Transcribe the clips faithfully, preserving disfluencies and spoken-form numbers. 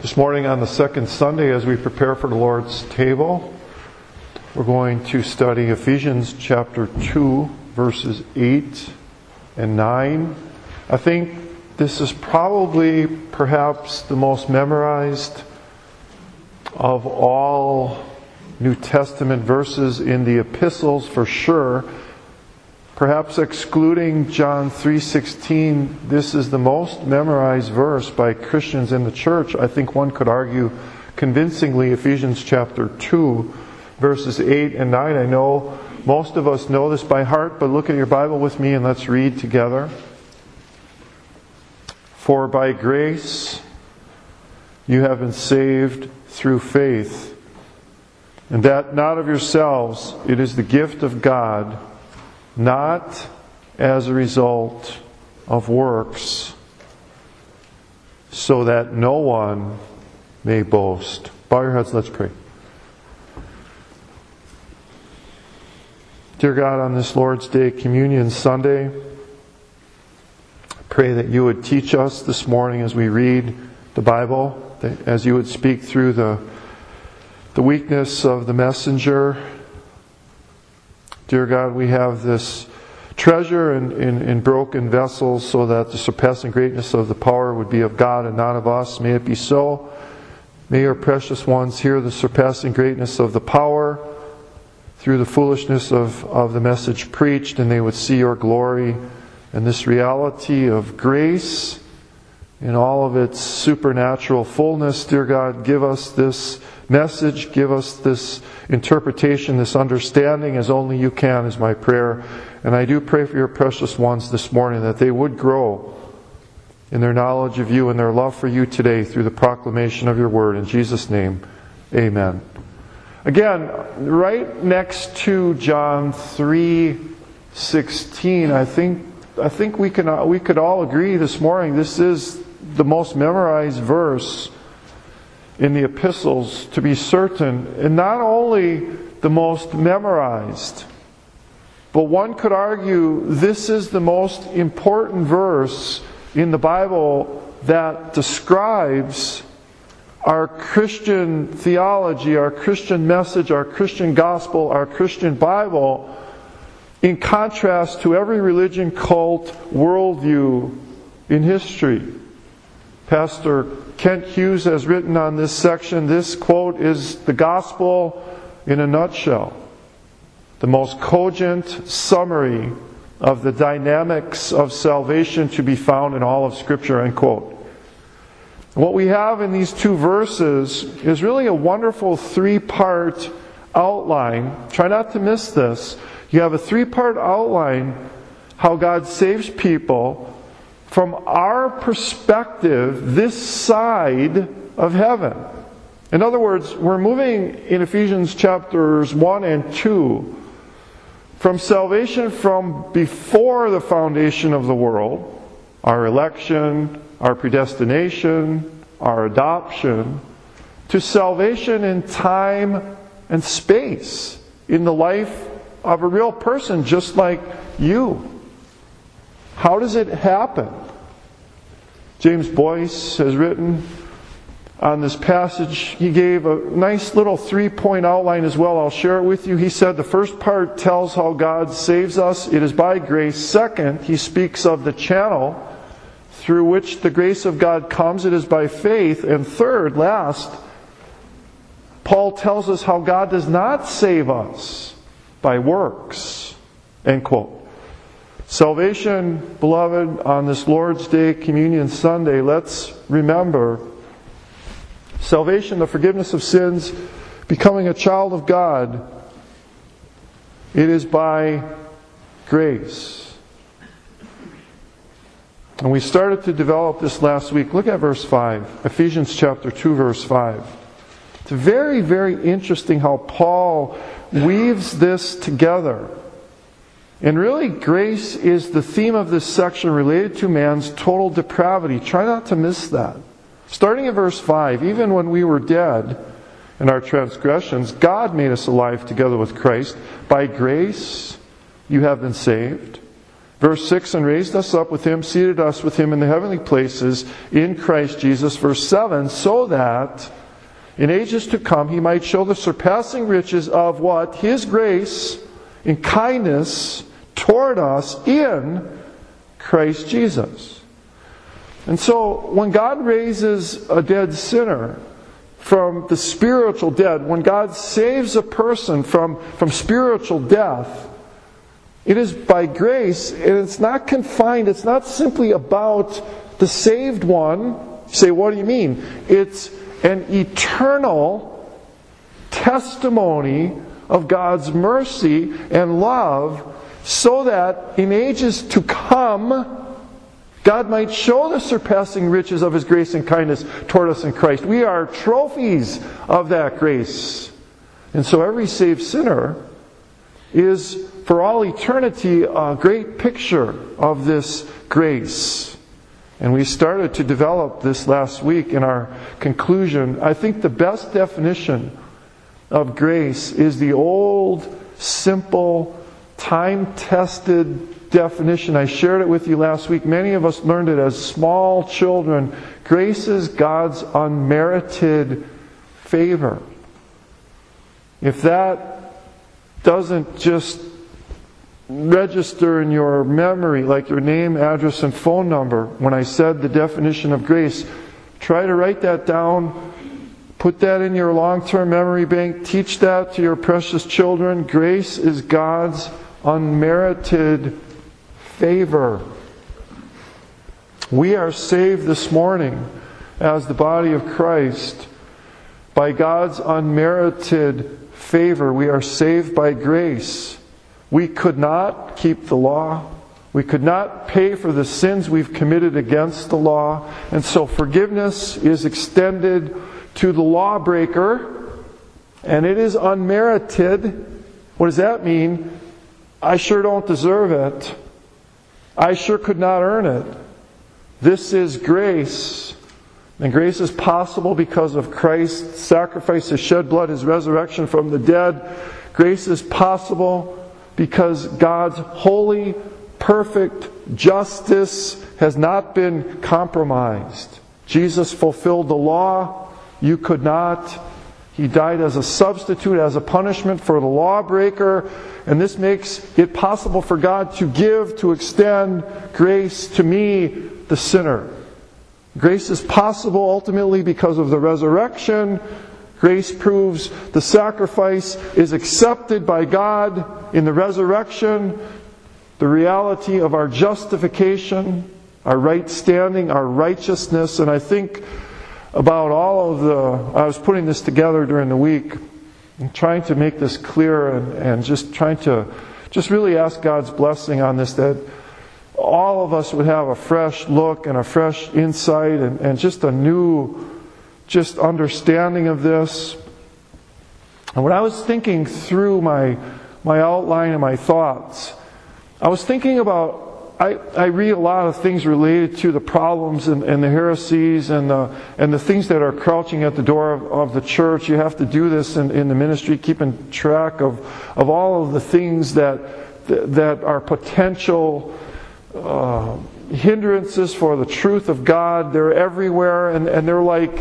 This morning on the second Sunday, as we prepare for the Lord's table, we're going to study Ephesians chapter two, verses eight and nine. I think this is probably perhaps the most memorized of all New Testament verses in the epistles for sure. Perhaps excluding John three sixteen, this is the most memorized verse by Christians in the church. I think one could argue convincingly Ephesians chapter two, verses eight and nine. I know most of us know this by heart, but look at your Bible with me and let's read together. For by grace you have been saved through faith, and that not of yourselves, it is the gift of God, not as a result of works, so that no one may boast. Bow your heads, let's pray. Dear God, on this Lord's Day, Communion Sunday, I pray that you would teach us this morning as we read the Bible, that as you would speak through the, the weakness of the messenger. Dear God, we have this treasure in, in, in broken vessels so that the surpassing greatness of the power would be of God and not of us. May it be so. May your precious ones hear the surpassing greatness of the power through the foolishness of, of the message preached, and they would see your glory and this reality of grace in all of its supernatural fullness. Dear God, give us this message, give us this interpretation, this understanding as only you can, is my prayer. And I do pray for your precious ones this morning that they would grow in their knowledge of you and their love for you today through the proclamation of your word. In Jesus' name, amen. Again, right next to John three sixteen, I think I think we can we could all agree this morning this is the most memorized verse in the epistles, to be certain, and not only the most memorized, but one could argue this is the most important verse in the Bible that describes our Christian theology, our Christian message, our Christian gospel, our Christian Bible, in contrast to every religion, cult, worldview in history. Pastor Kent Hughes has written on this section, this quote is the gospel in a nutshell. The most cogent summary of the dynamics of salvation to be found in all of Scripture, end quote. What we have in these two verses is really a wonderful three-part outline. Try not to miss this. You have a three-part outline how God saves people from our perspective this side of heaven. In other words, we're moving in Ephesians chapters one and two from salvation from before the foundation of the world, our election, our predestination, our adoption, to salvation in time and space, in the life of a real person just like you. How does it happen? James Boyce has written on this passage. He gave a nice little three-point outline as well. I'll share it with you. He said the first part tells how God saves us. It is by grace. Second, he speaks of the channel through which the grace of God comes. It is by faith. And third, last, Paul tells us how God does not save us by works. End quote. Salvation, beloved, on this Lord's Day, Communion Sunday, let's remember salvation, the forgiveness of sins, becoming a child of God, it is by grace. And we started to develop this last week. Look at verse five, Ephesians chapter two, verse five. It's very, very interesting how Paul weaves this together. And really, grace is the theme of this section related to man's total depravity. Try not to miss that. Starting in verse five, even when we were dead in our transgressions, God made us alive together with Christ. By grace you have been saved, Verse six, and raised us up with Him, seated us with Him in the heavenly places in Christ Jesus. Verse seven, so that in ages to come He might show the surpassing riches of what? His grace in kindness toward us in Christ Jesus. And so, when God raises a dead sinner from the spiritual dead, when God saves a person from, from spiritual death, it is by grace, and it's not confined, it's not simply about the saved one. You say, what do you mean? It's an eternal testimony of God's mercy and love, so that in ages to come, God might show the surpassing riches of His grace and kindness toward us in Christ. We are trophies of that grace. And so every saved sinner is, for all eternity, a great picture of this grace. And we started to develop this last week in our conclusion. I think the best definition of grace is the old, simple, time-tested definition. I shared it with you last week. Many of us learned it as small children. Grace is God's unmerited favor. If that doesn't just register in your memory, like your name, address, and phone number, when I said the definition of grace, try to write that down. Put that in your long-term memory bank. Teach that to your precious children. Grace is God's unmerited favor. We are saved this morning as the body of Christ by God's unmerited favor. We are saved by grace. We could not keep the law. We could not pay for the sins we've committed against the law. And so forgiveness is extended to the lawbreaker, and it is unmerited. What does that mean? I sure don't deserve it. I sure could not earn it. This is grace. And grace is possible because of Christ's sacrifice, His shed blood, His resurrection from the dead. Grace is possible because God's holy, perfect justice has not been compromised. Jesus fulfilled the law. You could not. He died as a substitute, as a punishment for the lawbreaker. And this makes it possible for God to give, to extend grace to me, the sinner. Grace is possible ultimately because of the resurrection. Grace proves the sacrifice is accepted by God in the resurrection. The reality of our justification, our right standing, our righteousness. And I think about all of the... I was putting this together during the week and trying to make this clear and, and just trying to just really ask God's blessing on this, that all of us would have a fresh look and a fresh insight and, and just a new just understanding of this. And when I was thinking through my my outline and my thoughts, I was thinking about I, I read a lot of things related to the problems and, and the heresies and the and the things that are crouching at the door of, of the church. You have to do this in, in the ministry, keeping track of, of all of the things that that are potential uh, hindrances for the truth of God. They're everywhere, and, and they're like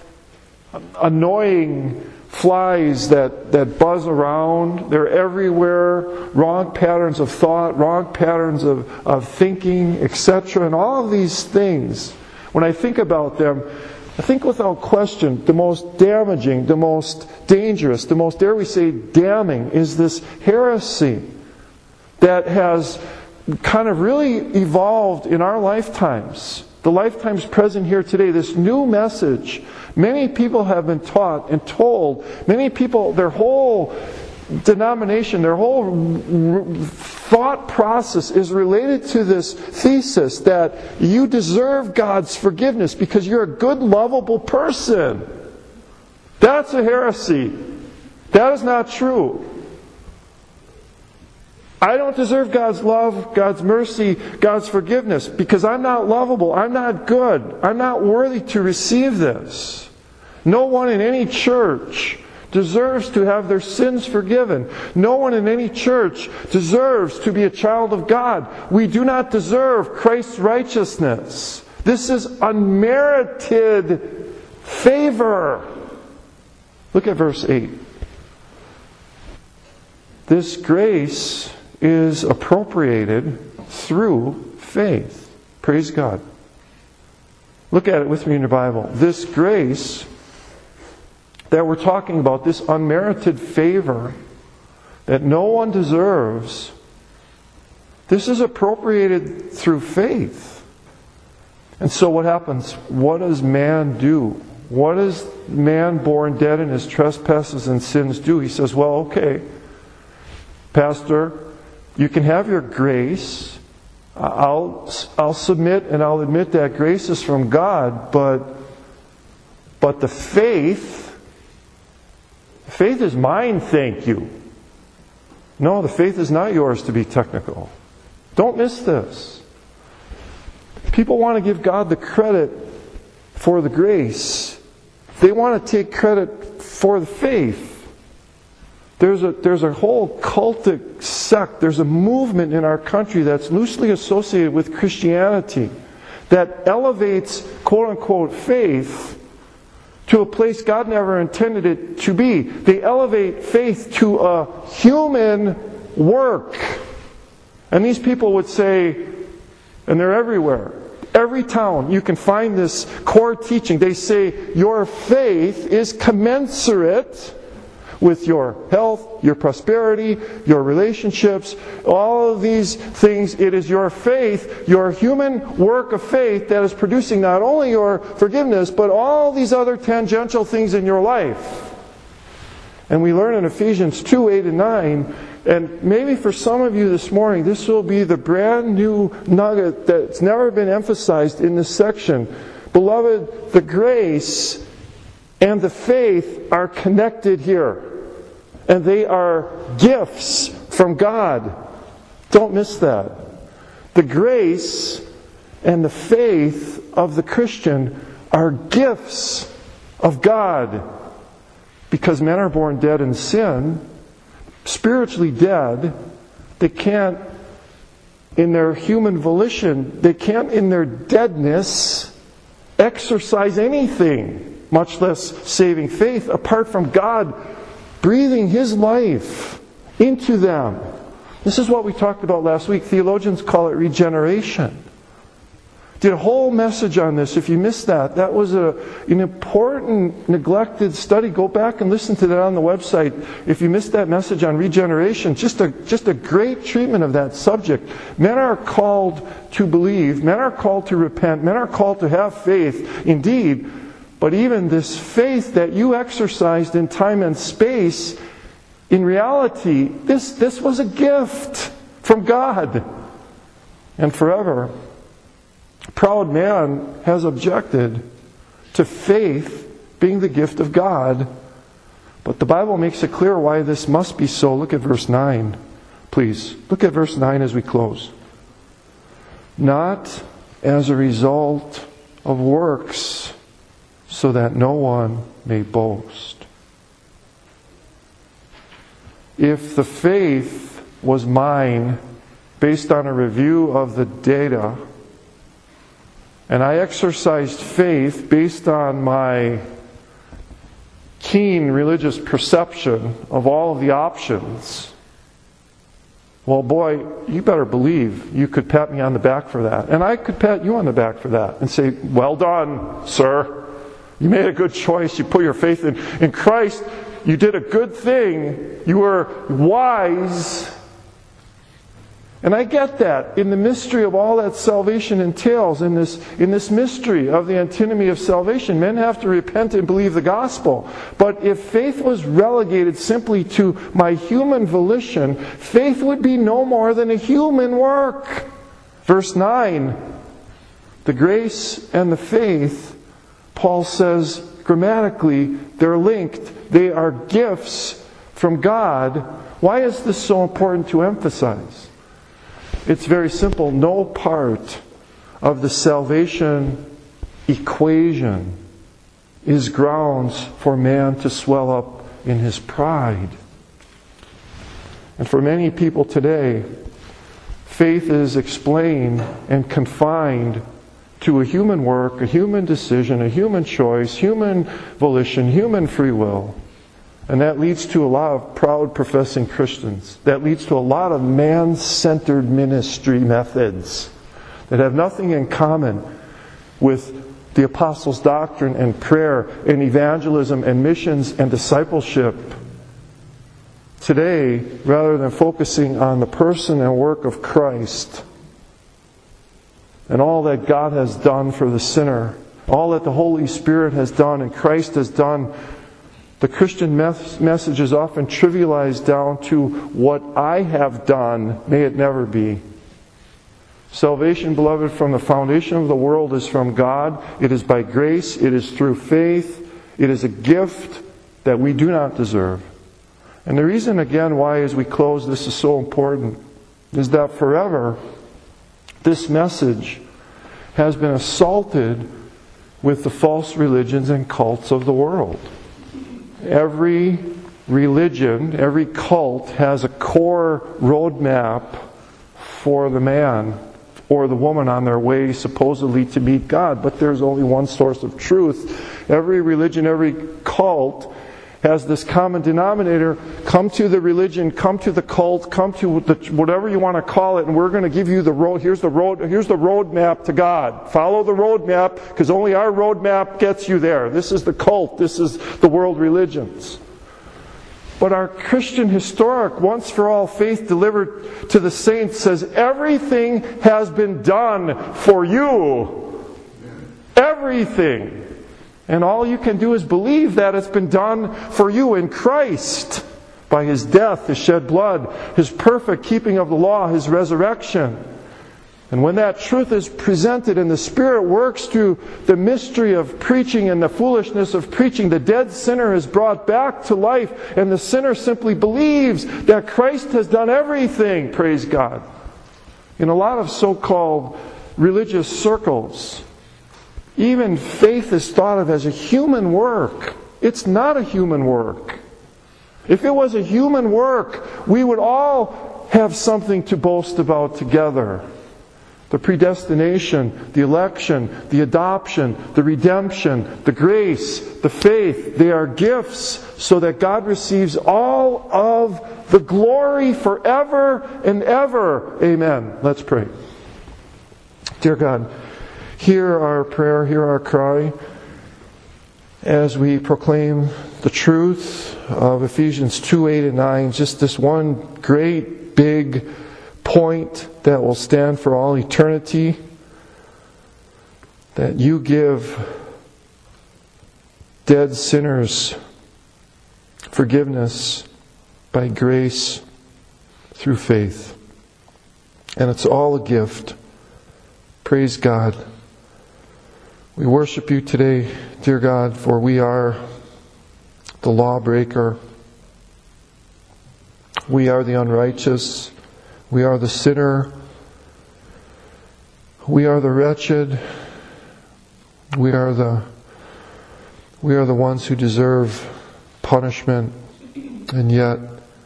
annoying flies that, that buzz around. They're everywhere. Wrong patterns of thought, wrong patterns of, of thinking, et cetera. And all of these things, when I think about them, I think without question, the most damaging, the most dangerous, the most, dare we say, damning is this heresy that has kind of really evolved in our lifetimes. The lifetimes present here today, this new message. Many people have been taught and told, many people, their whole denomination, their whole thought process is related to this thesis that you deserve God's forgiveness because you're a good, lovable person. That's a heresy. That is not true. I don't deserve God's love, God's mercy, God's forgiveness because I'm not lovable. I'm not good. I'm not worthy to receive this. No one in any church deserves to have their sins forgiven. No one in any church deserves to be a child of God. We do not deserve Christ's righteousness. This is unmerited favor. Look at verse eight. This grace is appropriated through faith. Praise God. Look at it with me in your Bible. This grace that we're talking about, this unmerited favor that no one deserves, this is appropriated through faith. And so what happens? What does man do? What does man born dead in his trespasses and sins do? He says, well, okay, Pastor, you can have your grace. I'll, I'll submit and I'll admit that grace is from God, but, but the faith, faith is mine, thank you. No, the faith is not yours, to be technical. Don't miss this. People want to give God the credit for the grace. They want to take credit for the faith. There's a, there's a whole cultic sect, there's a movement in our country that's loosely associated with Christianity that elevates quote-unquote faith to a place God never intended it to be. They elevate faith to a human work. And these people would say, and they're everywhere, every town you can find this core teaching. They say your faith is commensurate with your health, your prosperity, your relationships, all of these things. It is your faith, your human work of faith, that is producing not only your forgiveness, but all these other tangential things in your life. And we learn in Ephesians two, eight and nine, and maybe for some of you this morning, this will be the brand new nugget that's never been emphasized in this section. Beloved, the grace and the faith are connected here. And they are gifts from God. Don't miss that. The grace and the faith of the Christian are gifts of God. Because men are born dead in sin, spiritually dead. They can't, in their human volition, they can't in their deadness exercise anything, much less saving faith, apart from God breathing His life into them. This is what we talked about last week. Theologians call it regeneration. Did a whole message on this. If you missed that, that was a, an important, neglected study. Go back and listen to that on the website. If you missed that message on regeneration, just a, just a great treatment of that subject. Men are called to believe. Men are called to repent. Men are called to have faith. Indeed, but even this faith that you exercised in time and space, in reality, this, this was a gift from God. And forever, proud man has objected to faith being the gift of God. But the Bible makes it clear why this must be so. Look at verse nine, please. Look at verse nine as we close. Not as a result of works, so that no one may boast. If the faith was mine based on a review of the data, and I exercised faith based on my keen religious perception of all of the options, well, boy, you better believe you could pat me on the back for that. And I could pat you on the back for that and say, well done, sir. You made a good choice. You put your faith in, in Christ. You did a good thing. You were wise. And I get that in the mystery of all that salvation entails, in this, in this mystery of the antinomy of salvation. Men have to repent and believe the gospel. But if faith was relegated simply to my human volition, faith would be no more than a human work. Verse nine, the grace and the faith, Paul says grammatically, they're linked. They are gifts from God. Why is this so important to emphasize? It's very simple. No part of the salvation equation is grounds for man to swell up in his pride. And for many people today, faith is explained and confined to a human work, a human decision, a human choice, human volition, human free will. And that leads to a lot of proud professing Christians. That leads to a lot of man-centered ministry methods that have nothing in common with the apostles' doctrine and prayer and evangelism and missions and discipleship. Today, rather than focusing on the person and work of Christ and all that God has done for the sinner, all that the Holy Spirit has done and Christ has done, the Christian message is often trivialized down to what I have done, may it never be. Salvation, beloved, from the foundation of the world is from God. It is by grace. It is through faith. It is a gift that we do not deserve. And the reason, again, why as we close this is so important is that forever this message has been assaulted with the false religions and cults of the world. Every religion, every cult has a core roadmap for the man or the woman on their way supposedly to meet God. But there's only one source of truth. Every religion, every cult has this common denominator. Come to the religion, come to the cult, come to the, whatever you want to call it, and we're going to give you the road. Here's the road. Here's the roadmap to God. Follow the roadmap, because only our roadmap gets you there. This is the cult. This is the world religions. But our Christian historic, once for all faith delivered to the saints says everything has been done for you. Everything. And all you can do is believe that it's been done for you in Christ by His death, His shed blood, His perfect keeping of the law, His resurrection. And when that truth is presented and the Spirit works through the mystery of preaching and the foolishness of preaching, the dead sinner is brought back to life, and the sinner simply believes that Christ has done everything, praise God. In a lot of so-called religious circles, even faith is thought of as a human work. It's not a human work. If it was a human work, we would all have something to boast about together. The predestination, the election, the adoption, the redemption, the grace, the faith, they are gifts so that God receives all of the glory forever and ever. Amen. Let's pray. Dear God, hear our prayer, hear our cry as we proclaim the truth of Ephesians two, eight, and nine. Just this one great, big point that will stand for all eternity. That you give dead sinners forgiveness by grace through faith. And it's all a gift. Praise God. We worship you today, dear God, for we are the lawbreaker. We are the unrighteous. We are the sinner. We are the wretched. We are the we are the ones who deserve punishment, and yet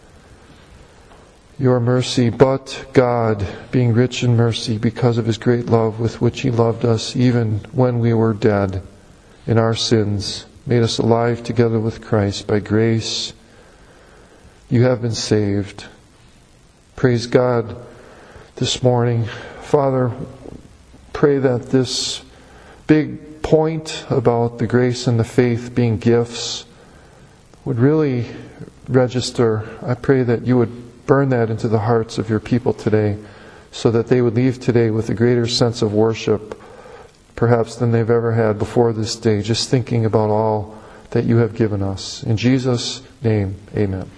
your mercy, but God, being rich in mercy because of His great love with which He loved us even when we were dead in our sins, made us alive together with Christ. By grace you have been saved. Praise God this morning. Father, pray that this big point about the grace and the faith being gifts would really register. I pray that you would burn that into the hearts of your people today, so that they would leave today with a greater sense of worship, perhaps than they've ever had before this day, just thinking about all that you have given us. In Jesus' name, amen.